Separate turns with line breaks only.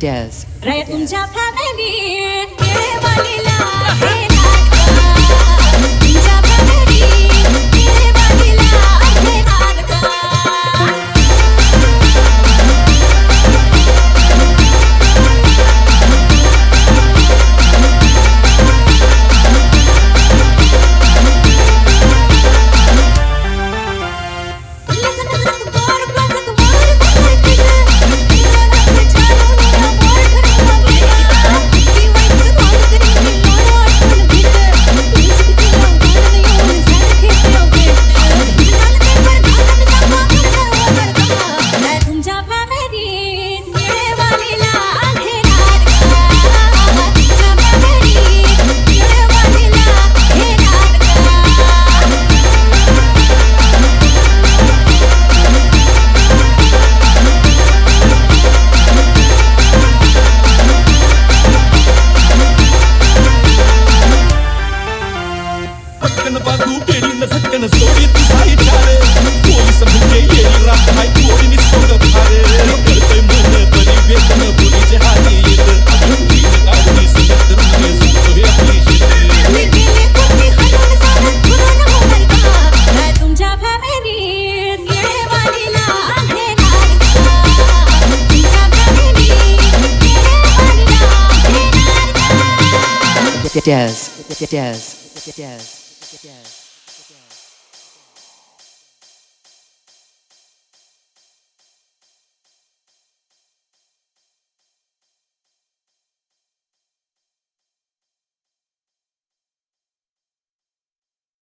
Dez.
रे तुमच्या फॅमिलीत केळेवालीला हे तुमच्या फॅमिलीत केळेवालीला हे
बाजू केळीनं झटकन सोडीत जाई चाले पोलीस म्हणजे येई रात हाय पोरीनी सोंग फारे कळतंय मन बरी वेतन बोलीचे हाती येत तीन गाडी सगळं करून सुटतो हे आपली शेते
मी गेले कोणी हरून सारत पुरण होणार का रे तुमच्या फॅमिलीत केळेवालीला हे तुमच्या फॅमिलीत केळेवालीला हे
Dez. Dez. Dez. Dez.